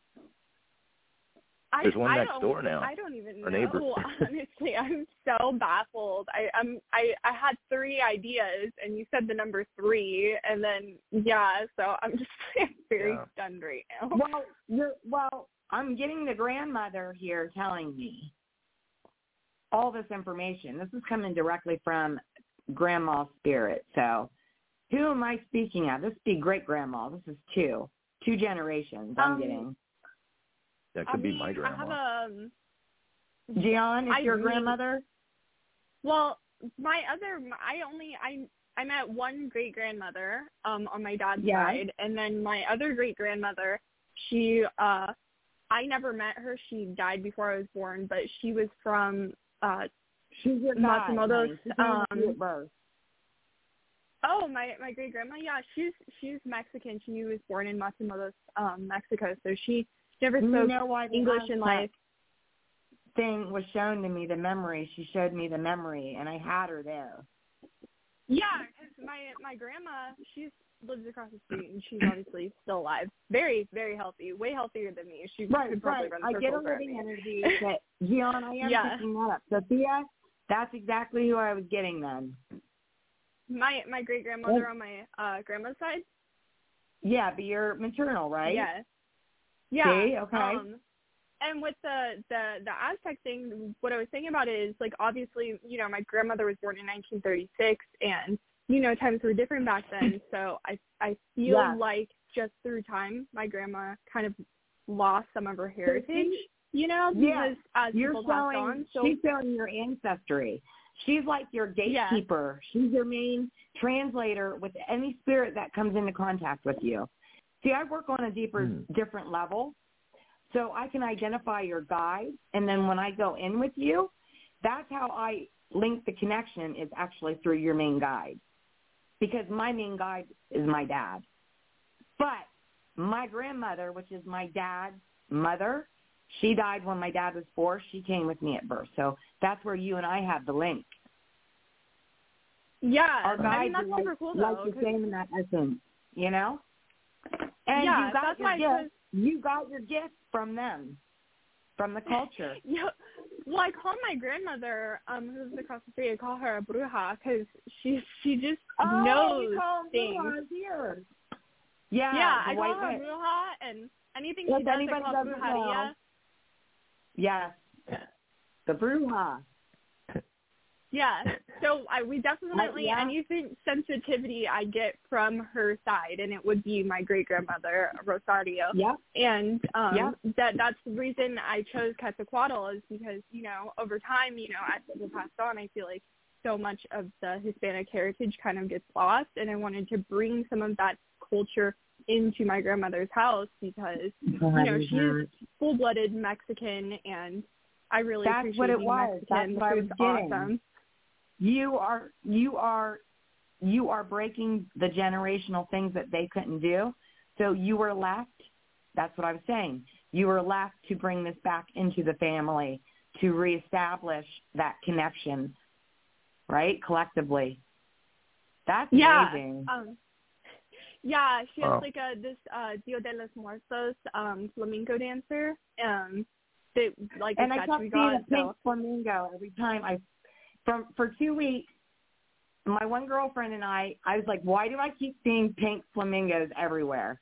O: There's
P: I,
O: one
P: I
O: next door now.
P: I don't even
O: Our
P: know.
O: neighbor.
P: Honestly, I'm so baffled. I I'm I, I had three ideas, and you said the number three, and then yeah, so I'm just very
O: yeah.
P: stunned right now.
Q: Well, you're, well, I'm getting the grandmother here telling me all this information. This is coming directly from Grandma's spirit. So who am I speaking of? This would be great-grandma. This is two. Two generations I'm
P: um,
Q: getting.
O: That could
P: I
O: be
P: mean,
O: my grandma.
P: I have a, um,
Q: Gian, is
P: I
Q: your
P: mean,
Q: grandmother?
P: Well, my other, I only, I I met one great-grandmother um, on my dad's
Q: yeah.
P: side, and then my other great-grandmother, she, uh, I never met her. She died before I was born, but she was from uh,
Q: She's your
P: Matsumoto's.
Q: Um,
P: Um,
Q: birth.
P: oh, my my great-grandma, yeah, she's she's Mexican. She was born in Matsumoto's, um, Mexico, so she never spoke
Q: you know why
P: English in life.
Q: Thing was shown to me, the memory. She showed me the memory, and I had her there.
P: Yeah, because my my grandma, she's lives across the street, and she's obviously still alive. Very, very healthy, way healthier than me. She
Q: right,
P: could probably
Q: right.
P: run
Q: I get a
P: circles around
Q: living
P: me.
Q: energy. That, Gian, I am
P: yeah.
Q: picking that up. Sophia, that's exactly who I was getting then.
P: My my great grandmother on my uh, grandma's side.
Q: Yeah, but you're maternal, right?
P: Yeah. Yeah.
Q: See? Okay.
P: Um, and with the, the, the Aztec thing, what I was thinking about is, like, obviously, you know, my grandmother was born in nineteen thirty-six, and, you know, times were different back then. So I I feel
Q: yeah.
P: like just through time, my grandma kind of lost some of her heritage, you know, because
Q: yeah.
P: as
Q: You're
P: people
Q: showing,
P: passed on. So
Q: she's showing your ancestry. She's like your gatekeeper. Yeah. She's your main translator with any spirit that comes into contact with you. See, I work on a deeper, mm. different level, so I can identify your guide, and then when I go in with you, that's how I link the connection is actually through your main guide, because my main guide is my dad. But my grandmother, which is my dad's mother, she died when my dad was four. She came with me at birth. So that's where you and I have the link.
P: Yeah.
Q: Our guides
P: I mean, that's
Q: are like,
P: super cool,
Q: like
P: though.
Q: the same in that essence, you know? And
P: yeah,
Q: you got
P: that's
Q: your
P: why
Q: gift. You got your gift from them, from the culture.
P: Yeah. Well, I call my grandmother, um, who lives across the street, I call her a bruja because she, she just
Q: oh,
P: knows
Q: we call
P: things.
Q: Brujas here. Yeah,
P: yeah, I call
Q: white
P: her
Q: witch.
P: bruja, and anything
Q: if
P: she does,
Q: anybody
P: I call
Q: doesn't
P: brujeria.
Q: know, yes, the bruja.
P: Yeah, so I, we definitely,
Q: yeah.
P: anything sensitivity I get from her side, and it would be my great-grandmother, Rosario.
Q: Yeah.
P: And um,
Q: yeah.
P: that that's the reason I chose Quetzalcoatl is because, you know, over time, you know, as people passed on, I feel like so much of the Hispanic heritage kind of gets lost, and I wanted to bring some of that culture into my grandmother's house because, you know, she's full-blooded Mexican, and I really
Q: That's
P: appreciate
Q: what it
P: being
Q: was.
P: Mexican.
Q: That's what I was getting.
P: Awesome.
Q: You are you are you are breaking the generational things that they couldn't do. So you were left. That's what I was saying. You were left to bring this back into the family to reestablish that connection, right? Collectively. That's
P: yeah.
Q: amazing.
P: Um, yeah, she has
Q: wow.
P: like a this uh, Dia de los Muertos um, flamenco dancer. Um, that like
Q: and
P: a
Q: I kept
P: we
Q: seeing
P: got,
Q: a pink
P: so.
Q: flamingo every time I. From for two weeks, my one girlfriend and I, I was like, why do I keep seeing pink flamingos everywhere?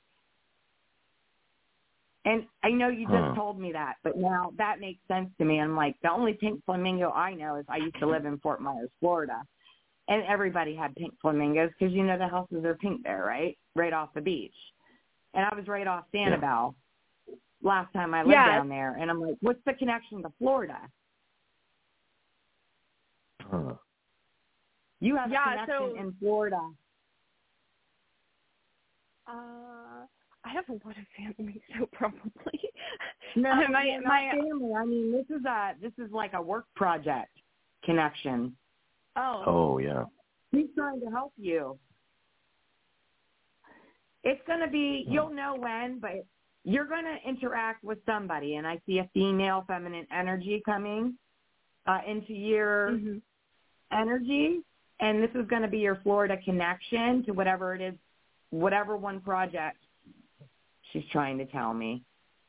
Q: And I know you just huh. told me that, but now that makes sense to me. I'm like, the only pink flamingo I know is I used to live in Fort Myers, Florida, and everybody had pink flamingos because, you know, the houses are pink there, right? Right off the beach. And I was right off Sanibel yeah. last time I lived
P: yeah.
Q: down there, and I'm like, what's the connection to Florida?
O: Huh.
Q: You have
P: yeah,
Q: a connection
P: so,
Q: in Florida.
P: Uh, I have a lot of family, so probably.
Q: No,
P: uh, my,
Q: my
P: my
Q: family. I mean, this is a this is like a work project connection.
P: Oh.
O: Oh yeah.
Q: He's trying to help you. It's going to be. You'll know when, but you're going to interact with somebody, and I see a female, feminine energy coming uh, into your.
P: Mm-hmm.
Q: energy, and this is going to be your Florida connection to whatever it is, whatever one project she's trying to tell me.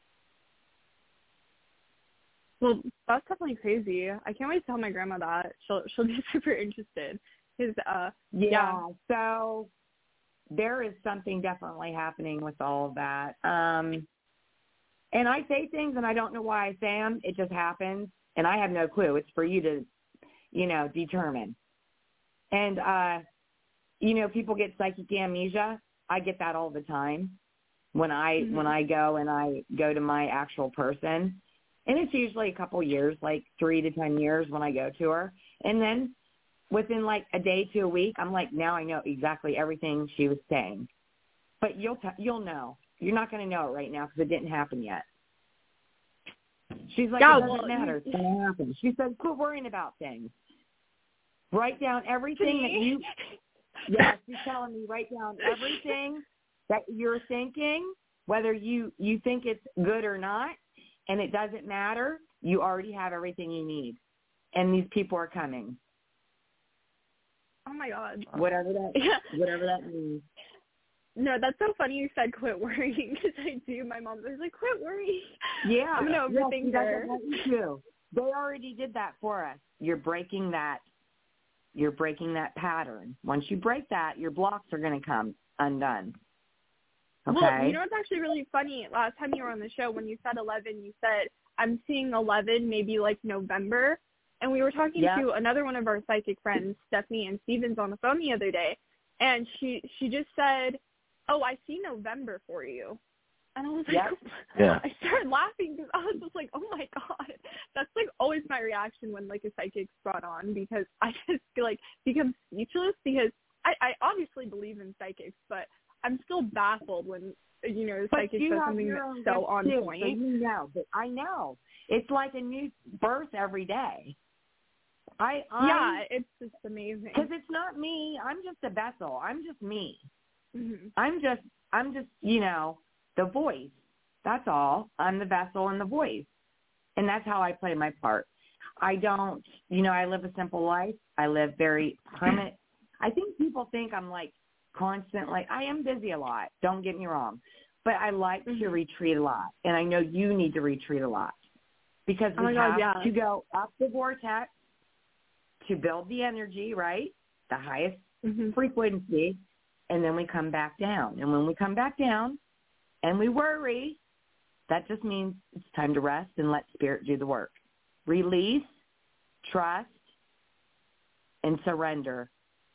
P: Well, that's definitely crazy. I can't wait to tell my grandma that. She'll she'll be super interested. Cause, uh,
Q: yeah,
P: yeah,
Q: so there is something definitely happening with all of that. Um, and I say things, and I don't know why I say them. It just happens, and I have no clue. It's for you to you know, determine. And, uh, you know, people get psychic amnesia. I get that all the time when I mm-hmm. when I go and I go to my actual person. And it's usually a couple years, like three to ten years when I go to her. And then within like a day to a week, I'm like, now I know exactly everything she was saying. But you'll t- you'll know. You're not going to know it right now because it didn't happen yet. She's like,
P: yeah,
Q: it doesn't
P: well,
Q: matter. It's going to happen. She said, quit worrying about things. Write down everything that you, yeah, she's telling me, write down everything that you're thinking, whether you, you think it's good or not, and it doesn't matter. You already have everything you need, and these people are coming.
P: Oh, my God.
Q: Whatever that,
P: yeah.
Q: whatever that means.
P: No, that's so funny you said quit worrying because I do. My mom's always like, quit worrying.
Q: Yeah.
P: I'm going to overthink
Q: yes,
P: her.
Q: Too. They already did that for us. You're breaking that. You're breaking that pattern. Once you break that, your blocks are going to come undone. Okay?
P: Well, you know what's actually really funny? Last time you were on the show, when you said eleven, you said, I'm seeing eleven, maybe like November. And we were talking
Q: yeah.
P: to another one of our psychic friends, Stephanie and Stevens, on the phone the other day. And she, she just said, oh, I see November for you. And I was like,
O: yeah. yeah.
P: I started laughing because I was just like, oh my God. That's like always my reaction when like a psychic's brought on, because I just feel like become speechless, because I, I obviously believe in psychics, but I'm still baffled when, you know, the psychic says something that's so on
Q: too,
P: point.
Q: So you know, but I know. It's like a new birth every day. I, I
P: Yeah, it's just amazing.
Q: Because it's not me. I'm just a vessel. I'm just me.
P: Mm-hmm.
Q: I'm just, I'm just, you know, the voice. That's all. I'm the vessel and the voice. And that's how I play my part. I don't, you know, I live a simple life. I live very hermit. I think people think I'm like constantly, I am busy a lot. Don't get me wrong. But I like mm-hmm. to retreat a lot. And I know you need to retreat a lot. Because we
P: oh my
Q: have
P: God, yeah.
Q: to go up the vortex to build the energy, right? The highest
P: mm-hmm.
Q: frequency. And then we come back down. And when we come back down and we worry, that just means it's time to rest and let spirit do the work. Release, trust, and surrender.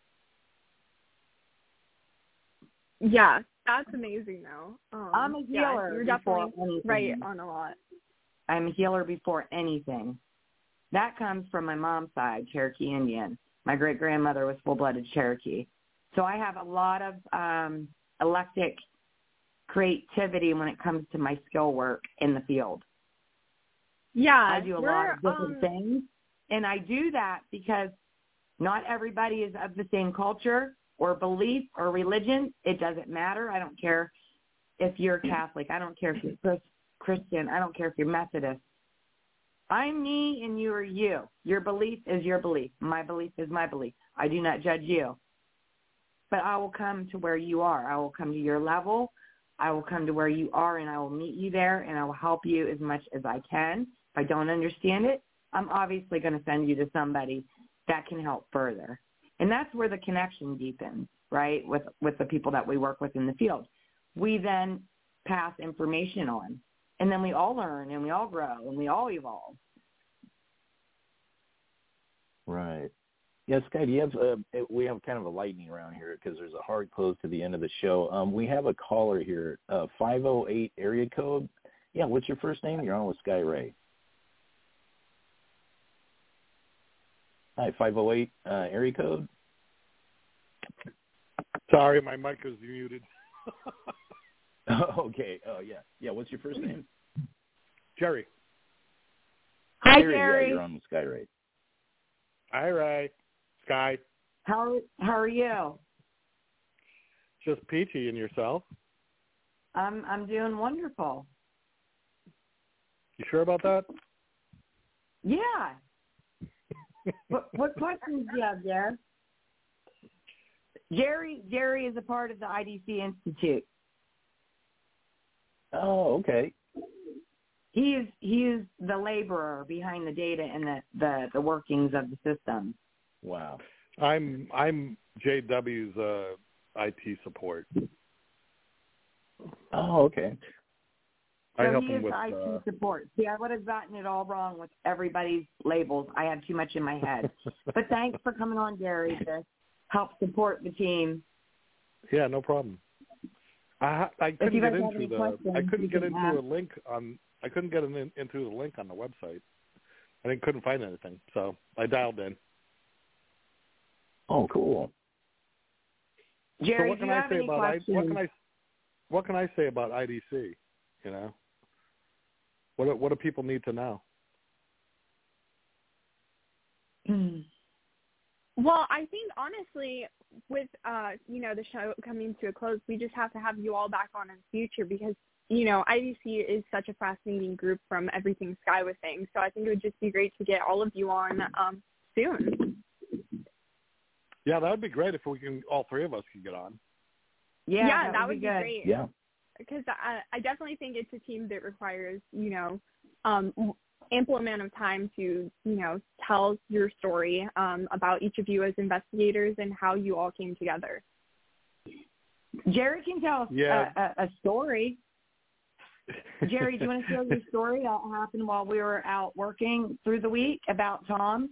P: Yeah, that's amazing, though. Um,
Q: I'm a healer.
P: Yeah, you're definitely
Q: anything.
P: right on a lot.
Q: I'm a healer before anything. That comes from my mom's side, Cherokee Indian. My great-grandmother was full-blooded Cherokee. So I have a lot of um, eclectic creativity when it comes to my skill work in the field.
P: Yeah.
Q: I do a lot of different
P: um,
Q: things. And I do that because not everybody is of the same culture or belief or religion. It doesn't matter. I don't care if you're Catholic. I don't care if you're Christian. I don't care if you're Methodist. I'm me and you are you. Your belief is your belief. My belief is my belief. I do not judge you. But I will come to where you are. I will come to your level. I will come to where you are, and I will meet you there, and I will help you as much as I can. If I don't understand it, I'm obviously going to send you to somebody that can help further. And that's where the connection deepens, right, with, with the people that we work with in the field. We then pass information on, and then we all learn, and we all grow, and we all evolve.
O: Right. Yeah, Sky, do you have, uh, we have kind of a lightning round here because there's a hard close to the end of the show. Um, we have a caller here, uh, five oh eight area code. Yeah, what's your first name? You're on with Sky Ray. Hi, five oh eight uh, area code.
S: Sorry, my mic was muted.
O: Okay. Oh, yeah. Yeah, what's your first name?
S: Jerry.
Q: Hi,
O: Jerry.
Q: Jerry.
O: Yeah, you're on with Sky Ray.
S: Hi, Ray. Sky.
Q: How how are you?
S: Just peachy. And yourself?
Q: I'm I'm doing wonderful.
S: You sure about that?
Q: Yeah. what what questions do you have there? Jerry Jerry is a part of the I D C Institute.
O: Oh, okay.
Q: He is he is the laborer behind the data and the, the, the workings of the system.
O: Wow.
S: I'm I'm J W's uh, I T support.
O: Oh, okay.
Q: So
S: I help
Q: he
S: him
Q: is
S: with
Q: I T
S: uh...
Q: support. See, I would have gotten it all wrong with everybody's labels. I had too much in my head. But thanks for coming on, Gary, to help support the team.
S: Yeah, no problem. I I couldn't get into the I couldn't get into
Q: ask.
S: a link on I couldn't get in, into the link on the website. I didn't, couldn't find anything, so I dialed in.
O: Oh, cool.
Q: Jerry,
S: so what
Q: do
S: can
Q: you
S: I
Q: have
S: say
Q: any
S: about
Q: questions?
S: I, what can I what can I say about I D C? You know, what do, what do people need to know?
P: Well, I think honestly, with uh, you know, the show coming to a close, we just have to have you all back on in the future because, you know, I D C is such a fascinating group from everything Sky was saying. So I think it would just be great to get all of you on um, soon.
S: Yeah, that would be great if we can. All three of us can get on.
Q: Yeah,
P: yeah
Q: that,
P: that
Q: would
P: would
Q: be,
P: be
Q: good.
P: great.
O: Yeah.
P: Because I, I definitely think it's a team that requires, you know, um, ample amount of time to, you know, tell your story um, about each of you as investigators and how you all came together.
Q: Jerry can tell us
S: yeah.
Q: a, a, a story. Jerry, do you want to share your story that happened while we were out working through the week about Tom?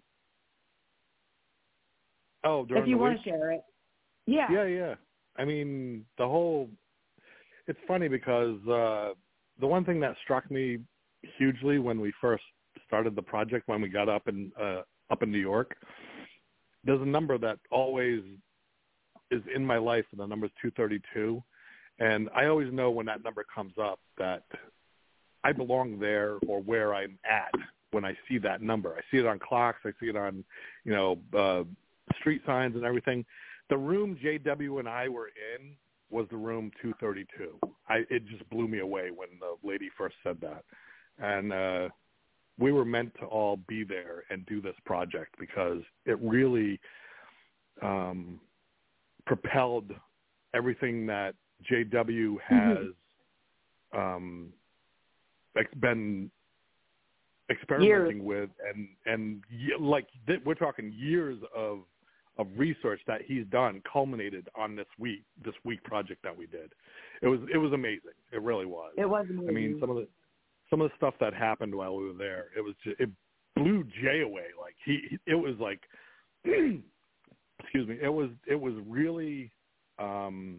S: Oh, during
Q: if you
S: the
Q: want
S: week?
Q: to share it. Yeah.
S: Yeah, yeah. I mean, the whole it's funny because uh, the one thing that struck me hugely when we first started the project, when we got up in uh, up in New York, there's a number that always is in my life, and the number is two thirty-two. And I always know when that number comes up that I belong there or where I'm at when I see that number. I see it on clocks. I see it on, you know, uh, street signs and everything. The room J W and I were in was the room two thirty-two. I, it just blew me away when the lady first said that. And uh, we were meant to all be there and do this project because it really um, propelled everything that J W has mm-hmm. um, been experimenting years. with, and and like th- we're talking years of of research that he's done culminated on this week this week project that we did. It was it was amazing. It really was.
Q: It was amazing.
S: I mean, some of the some of the stuff that happened while we were there, it was just, it blew Jay away. Like he, it was like, excuse me, it was it was really um,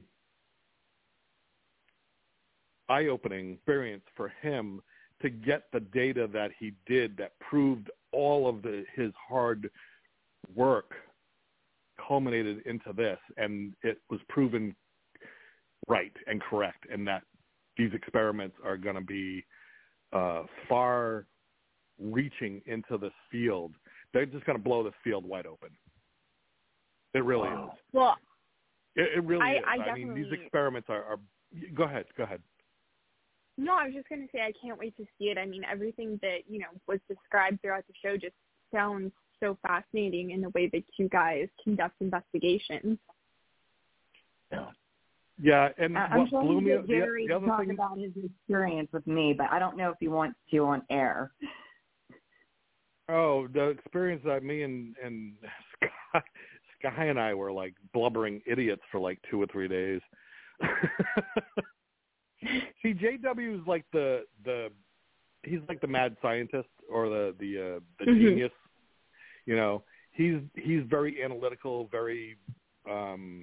S: eye-opening experience for him to get the data that he did that proved all of the his hard work culminated into this, and it was proven right and correct, and that these experiments are going to be uh, far reaching into this field. They're just going to blow this field wide open. It really wow. is.
P: Well,
S: it, it really
P: I,
S: is.
P: I,
S: I mean, these experiments are, are – go ahead. Go ahead.
P: No, I was just going to say I can't wait to see it. I mean, everything that, you know, was described throughout the show just sounds so fascinating in the way that you guys conduct investigations.
S: Yeah. Yeah, and
Q: uh,
S: what
Q: I'm
S: blew me
Q: the, Jerry
S: the other
Q: talk
S: thing
Q: about his experience with me, but I don't know if he wants to on air.
S: Oh, the experience that me and and Sky, Sky and I were like blubbering idiots for like two or three days. See, J W is like the the he's like the mad scientist or the the uh, the mm-hmm. genius. You know, he's he's very analytical, very um,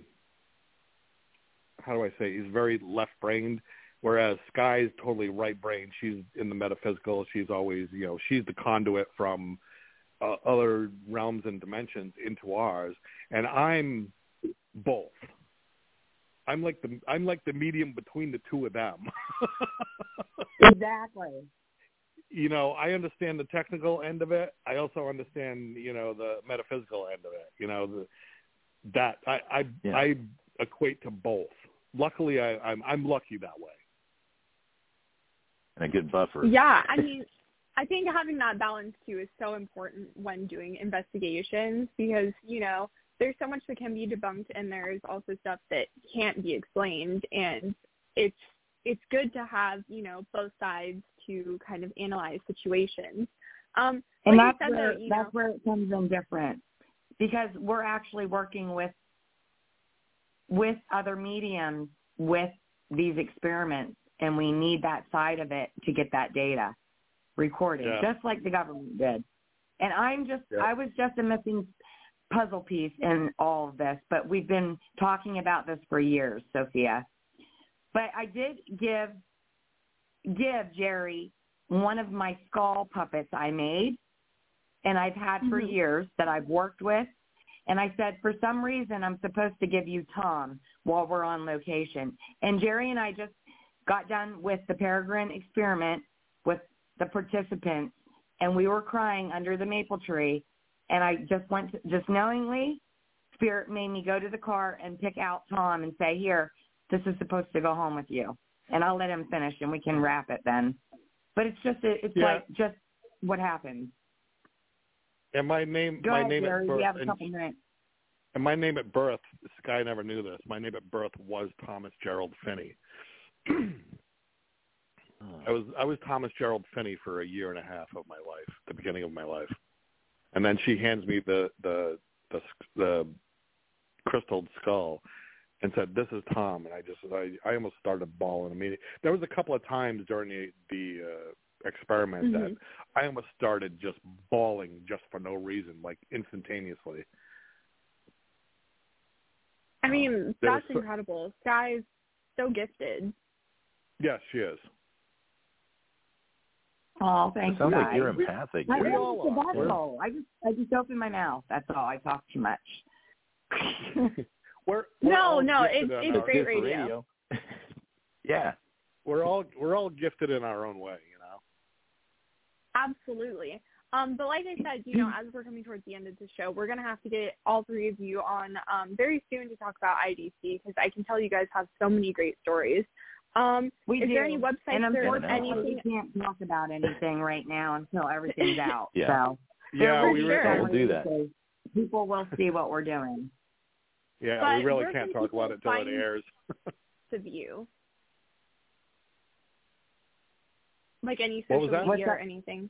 S: how do I say? He's very left-brained, whereas Sky's totally right-brained. She's in the metaphysical. She's always, you know, she's the conduit from uh, other realms and dimensions into ours, and I'm both. I'm like the I'm like the medium between the two of them.
Q: Exactly.
S: You know, I understand the technical end of it. I also understand, you know, the metaphysical end of it. You know, the, that I I, yeah. I equate to both. Luckily, I, I'm I'm lucky that way.
O: And a good buffer.
P: Yeah, I mean, I think having that balance too is so important when doing investigations because, you know, there's so much that can be debunked and there's also stuff that can't be explained, and it's it's good to have, you know, both sides to kind of analyze situations. Um,
Q: and
P: like
Q: that's, where,
P: that, you
Q: that's
P: know,
Q: where it comes in different because we're actually working with with other mediums with these experiments, and we need that side of it to get that data recorded, yeah. just like the government did. And I'm just, yeah. I was just a missing puzzle piece in all of this, but we've been talking about this for years, Sophia. But I did give give Jerry one of my skull puppets I made, and I've had for mm-hmm. years that I've worked with. And I said, for some reason, I'm supposed to give you Tom while we're on location. And Jerry and I just got done with the Peregrine experiment with the participants, and we were crying under the maple tree. And I just went to, just knowingly, Spirit made me go to the car and pick out Tom and say, here, this is supposed to go home with you. And I'll let him finish, and we can wrap it then. But it's just, it's yeah. like just what happened.
S: And my name,
Q: Go
S: my
Q: ahead,
S: name
Q: Jerry.
S: at birth,
Q: We have a
S: and,
Q: couple minutes.
S: and my name at birth, Sky never knew this. My name at birth was Thomas Gerald Finney. I was I was Thomas Gerald Finney for a year and a half of my life, the beginning of my life, and then she hands me the the the, the crystal skull and said, "This is Tom," and I just I, I almost started bawling immediately. There was a couple of times during the the uh, experiment mm-hmm. that I almost started just bawling just for no reason, like instantaneously.
P: I mean, that's so, incredible. Sky's so gifted.
S: Yes, she is.
Q: Oh, thank
O: it sounds
Q: you.
O: Sounds like you're empathic.
Q: I,
O: we
Q: all are. I just, I just open my mouth. That's all. I talk too much.
S: we're, we're
P: no, no,
S: it's
P: it's
S: our,
P: great radio.
O: radio. Yeah,
S: we're all we're all gifted in our own way, you know.
P: Absolutely. Um, but like I said, you know, as we're coming towards the end of the show, we're going to have to get all three of you on um, very soon to talk about I D C, because I can tell you guys have so many great stories. Um,
Q: we
P: is
Q: do.
P: there any websites
Q: and
P: or anything?
Q: We can't talk about anything right now until everything's out.
O: Yeah.
Q: So,
S: yeah, we
O: sure.
S: really
O: we'll do that.
Q: People will see what we're doing.
S: Yeah,
P: but
S: we really can't talk about it until it airs.
P: To view. Like any
S: What was
P: social
S: that?
P: media or anything.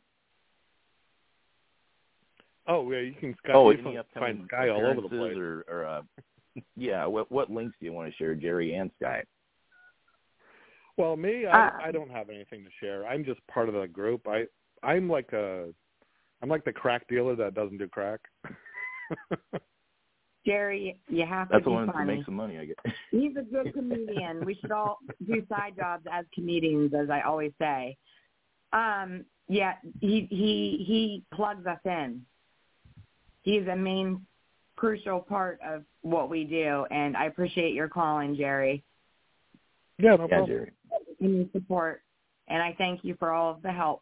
S: Oh, yeah, you can Sky,
O: oh,
S: you
O: any
S: find Sky all over the place.
O: Or, or uh, yeah, what what links do you want to share, Jerry and Sky?
S: Well, me, I,
Q: uh,
S: I don't have anything to share. I'm just part of the group. I I'm like a I'm like the crack dealer that doesn't do crack.
Q: Jerry, you have
O: That's
Q: to be
O: the one
Q: funny.
O: to make some money, I guess.
Q: He's a good comedian. We should all do side jobs as comedians, as I always say. Um, yeah, he he he plugs us in. He's a main, crucial part of what we do, and I appreciate your calling, Jerry.
S: Yeah, no
O: yeah,
S: problem.
O: Jerry.
Q: And your support, and I thank you for all of the help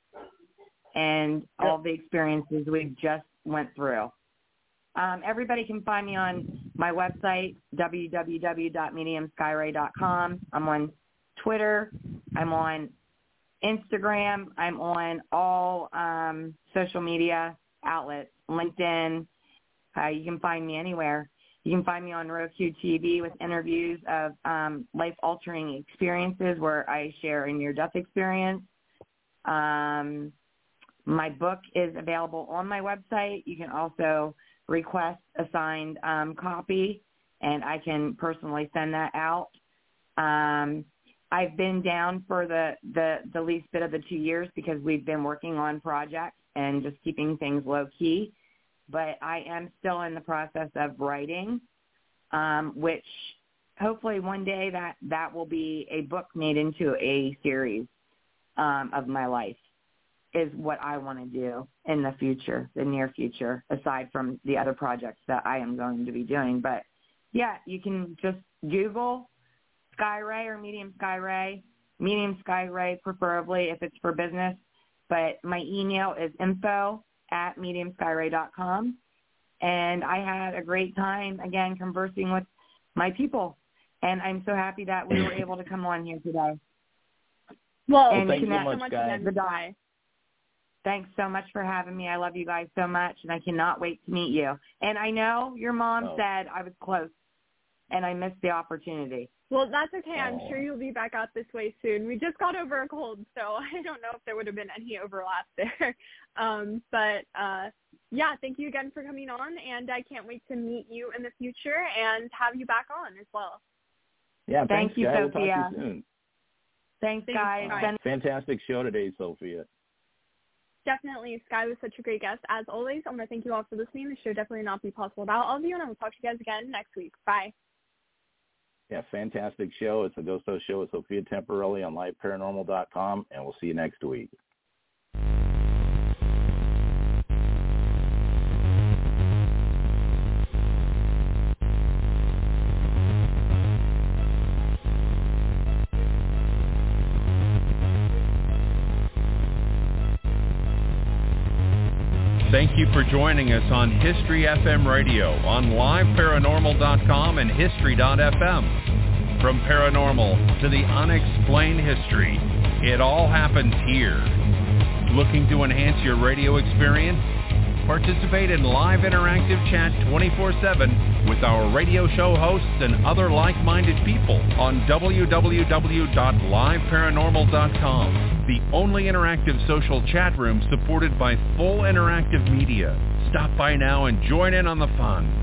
Q: and
S: yeah.
Q: all the experiences we've just went through. Um, everybody can find me on my website, w w w dot medium sky ray dot com. I'm on Twitter. I'm on Instagram. I'm on all um, social media outlets, LinkedIn. Uh, you can find me anywhere. You can find me on Roku T V with interviews of um, life-altering experiences where I share a near-death experience. Um, my book is available on my website. You can also request a signed um, copy, and I can personally send that out. Um, I've been down for the, the, the least bit of the two years because we've been working on projects and just keeping things low-key. But I am still in the process of writing, um, which hopefully one day that, that will be a book made into a series um, of my life is what I want to do in the future, the near future, aside from the other projects that I am going to be doing. But, yeah, you can just Google Sky Ray or Medium Sky Ray, Medium Sky Ray preferably if it's for business. But my email is info at medium sky ray dot com. And I had a great time, again, conversing with my people. And I'm so happy that we were able to come on here today.
P: Well,
O: and
P: thank you
O: so much, guys.
P: The die.
Q: Thanks so much for having me. I love you guys so much, and I cannot wait to meet you. And I know your mom
O: oh.
Q: said I was close, and I missed the opportunity.
P: Well, that's okay. I'm
O: oh.
P: sure you'll be back out this way soon. We just got over a cold, so I don't know if there would have been any overlap there. Um, but, uh, yeah, thank you again for coming on, and I can't wait to meet you in the future and have you back on as well.
O: Yeah,
Q: thank
O: thanks,
Q: you,
O: Sky.
Q: Sophia.
O: We'll talk to you soon.
Q: Thanks,
P: Thanks
Q: guys.
P: guys.
O: Fantastic show today, Sophia.
P: Definitely. Sky was such a great guest. As always, I want to thank you all for listening. The show definitely not be possible without all of you, and I will talk to you guys again next week. Bye.
O: Yeah, fantastic show. It's the Ghost Host Show with Sophia Temporelli on live paranormal dot com, and we'll see you next week.
A: Thank you for joining us on History F M Radio on live paranormal dot com and history dot f m. From paranormal to the unexplained history, it all happens here. Looking to enhance your radio experience? Participate in live interactive chat twenty-four seven with our radio show hosts and other like-minded people on w w w dot live paranormal dot com, the only interactive social chat room supported by full interactive media. Stop by now and join in on the fun.